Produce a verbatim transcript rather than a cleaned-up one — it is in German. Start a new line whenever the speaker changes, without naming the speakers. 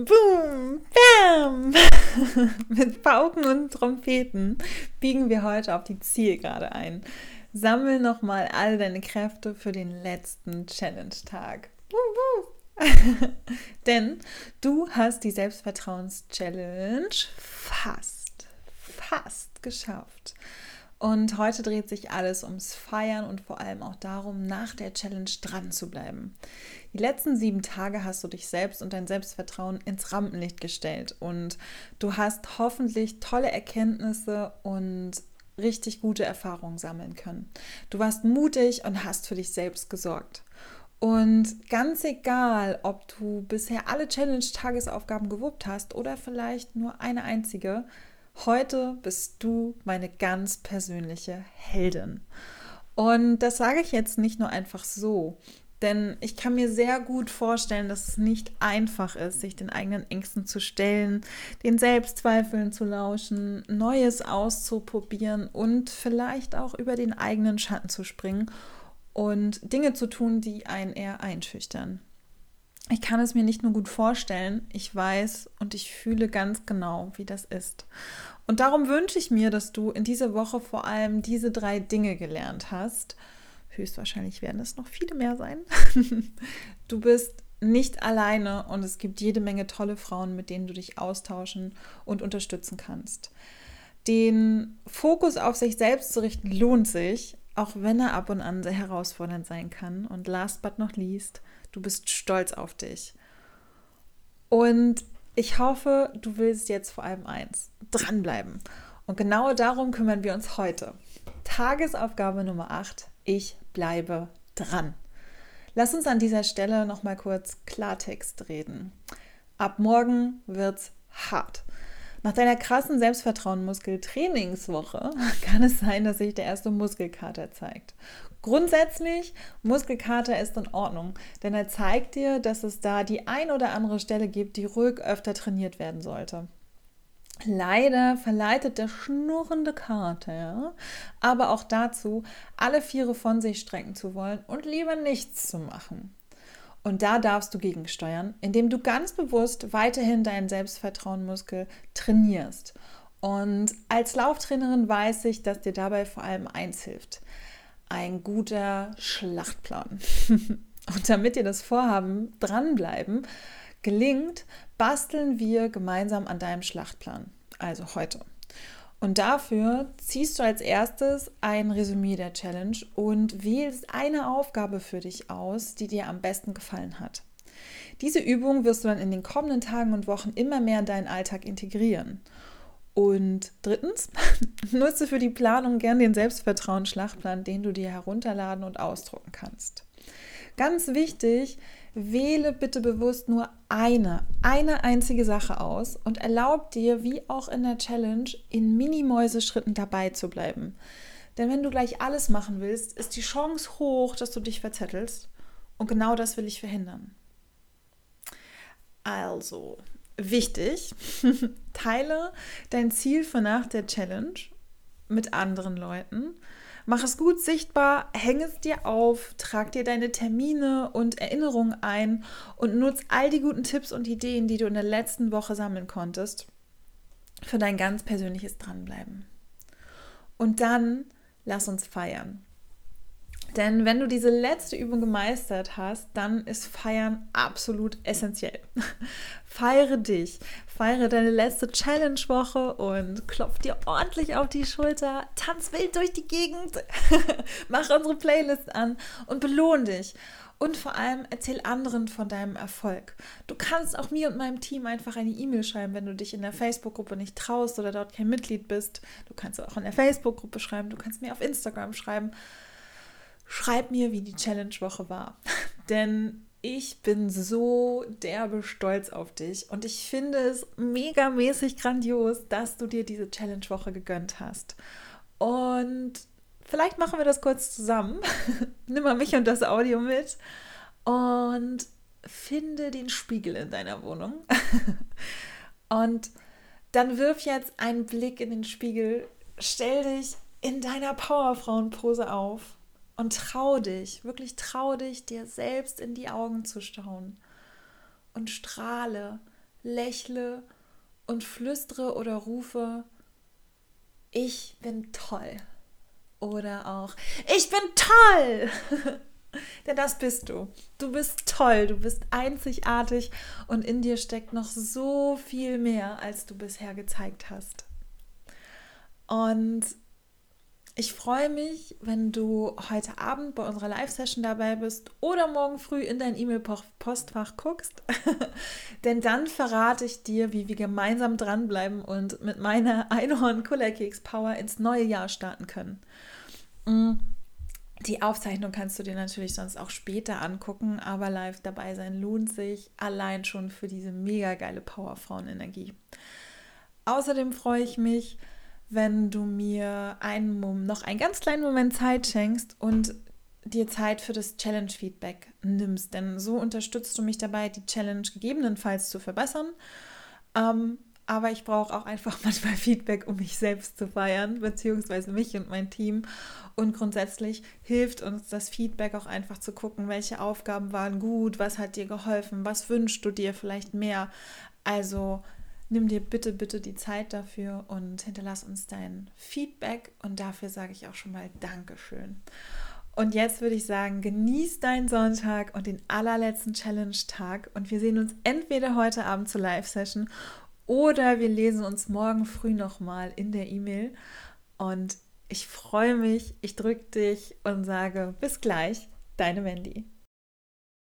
Boom, bam! Mit Pauken und Trompeten biegen wir heute auf die Zielgerade ein. Sammel nochmal all deine Kräfte für den letzten Challenge-Tag. Denn du hast die Selbstvertrauens-Challenge fast, fast geschafft. Und heute dreht sich alles ums Feiern und vor allem auch darum, nach der Challenge dran zu bleiben. Die letzten sieben Tage hast du dich selbst und dein Selbstvertrauen ins Rampenlicht gestellt und du hast hoffentlich tolle Erkenntnisse und richtig gute Erfahrungen sammeln können. Du warst mutig und hast für dich selbst gesorgt. Und ganz egal, ob du bisher alle Challenge-Tagesaufgaben gewuppt hast oder vielleicht nur eine einzige, heute bist du meine ganz persönliche Heldin. Und das sage ich jetzt nicht nur einfach so, denn ich kann mir sehr gut vorstellen, dass es nicht einfach ist, sich den eigenen Ängsten zu stellen, den Selbstzweifeln zu lauschen, Neues auszuprobieren und vielleicht auch über den eigenen Schatten zu springen und Dinge zu tun, die einen eher einschüchtern. Ich kann es mir nicht nur gut vorstellen, ich weiß und ich fühle ganz genau, wie das ist. Und darum wünsche ich mir, dass du in dieser Woche vor allem diese drei Dinge gelernt hast. Höchstwahrscheinlich werden es noch viele mehr sein. Du bist nicht alleine und es gibt jede Menge tolle Frauen, mit denen du dich austauschen und unterstützen kannst. Den Fokus auf sich selbst zu richten lohnt sich, auch wenn er ab und an sehr herausfordernd sein kann. Und last but not least, du bist stolz auf dich. Und ich hoffe, du willst jetzt vor allem eins, dranbleiben. Und genau darum kümmern wir uns heute. Tagesaufgabe Nummer acht, ich bleibe dran. Lass uns an dieser Stelle nochmal kurz Klartext reden. Ab morgen wird's hart. Nach deiner krassen Selbstvertrauen-Muskel-Trainingswoche kann es sein, dass sich der erste Muskelkater zeigt. Grundsätzlich, Muskelkater ist in Ordnung, denn er zeigt dir, dass es da die ein oder andere Stelle gibt, die ruhig öfter trainiert werden sollte. Leider verleitet der schnurrende Kater aber auch dazu, alle Viere von sich strecken zu wollen und lieber nichts zu machen. Und da darfst du gegensteuern, indem du ganz bewusst weiterhin deinen Selbstvertrauen-Muskel trainierst. Und als Lauftrainerin weiß ich, dass dir dabei vor allem eins hilft: ein guter Schlachtplan. Und damit dir das Vorhaben dranbleiben gelingt, basteln wir gemeinsam an deinem Schlachtplan, also heute. Und dafür ziehst du als erstes ein Resümee der Challenge und wählst eine Aufgabe für dich aus, die dir am besten gefallen hat. Diese Übung wirst du dann in den kommenden Tagen und Wochen immer mehr in deinen Alltag integrieren. Und drittens, nutze für die Planung gern den Selbstvertrauen-Schlachtplan, den du dir herunterladen und ausdrucken kannst. Ganz wichtig, wähle bitte bewusst nur eine, eine einzige Sache aus und erlaub dir, wie auch in der Challenge, in Mini-Mäuseschritten dabei zu bleiben. Denn wenn du gleich alles machen willst, ist die Chance hoch, dass du dich verzettelst. Und genau das will ich verhindern. Also, wichtig, teile dein Ziel für nach der Challenge mit anderen Leuten. Mach es gut sichtbar, häng es dir auf, trag dir deine Termine und Erinnerungen ein und nutz all die guten Tipps und Ideen, die du in der letzten Woche sammeln konntest, für dein ganz persönliches Dranbleiben. Und dann lass uns feiern. Denn wenn du diese letzte Übung gemeistert hast, dann ist Feiern absolut essentiell. Feiere dich, feiere deine letzte Challenge-Woche und klopf dir ordentlich auf die Schulter, tanz wild durch die Gegend, mach unsere Playlist an und belohn dich. Und vor allem erzähl anderen von deinem Erfolg. Du kannst auch mir und meinem Team einfach eine E-Mail schreiben, wenn du dich in der Facebook-Gruppe nicht traust oder dort kein Mitglied bist. Du kannst auch in der Facebook-Gruppe schreiben, du kannst mir auf Instagram schreiben. Schreib mir, wie die Challenge-Woche war, denn ich bin so derbe stolz auf dich und ich finde es megamäßig grandios, dass du dir diese Challenge-Woche gegönnt hast. Und vielleicht machen wir das kurz zusammen. Nimm mal mich und das Audio mit und finde den Spiegel in deiner Wohnung. Und dann wirf jetzt einen Blick in den Spiegel, stell dich in deiner Powerfrauen-Pose auf. Und trau dich, wirklich trau dich, dir selbst in die Augen zu schauen und strahle lächle und flüstere oder rufe, ich bin toll. Oder auch, ich bin toll! Denn das bist du. Du bist toll, du bist einzigartig und in dir steckt noch so viel mehr, als du bisher gezeigt hast. Und ich freue mich, wenn du heute Abend bei unserer Live-Session dabei bist oder morgen früh in dein E-Mail-Postfach guckst. Denn dann verrate ich dir, wie wir gemeinsam dranbleiben und mit meiner Einhorn-Kullerkeks-Power ins neue Jahr starten können. Die Aufzeichnung kannst du dir natürlich sonst auch später angucken, aber live dabei sein lohnt sich allein schon für diese mega geile Powerfrauen-Energie. Außerdem freue ich mich, wenn du mir einen Moment, noch einen ganz kleinen Moment Zeit schenkst und dir Zeit für das Challenge-Feedback nimmst. Denn so unterstützt du mich dabei, die Challenge gegebenenfalls zu verbessern. Ähm, aber ich brauche auch einfach manchmal Feedback, um mich selbst zu feiern, beziehungsweise mich und mein Team. Und grundsätzlich hilft uns das Feedback auch einfach zu gucken, welche Aufgaben waren gut, was hat dir geholfen, was wünschst du dir vielleicht mehr. Also nimm dir bitte, bitte die Zeit dafür und hinterlass uns dein Feedback. Und dafür sage ich auch schon mal Dankeschön. Und jetzt würde ich sagen, genieß deinen Sonntag und den allerletzten Challenge-Tag. Und wir sehen uns entweder heute Abend zur Live-Session oder wir lesen uns morgen früh nochmal in der E-Mail. Und ich freue mich, ich drücke dich und sage bis gleich, deine Mandy.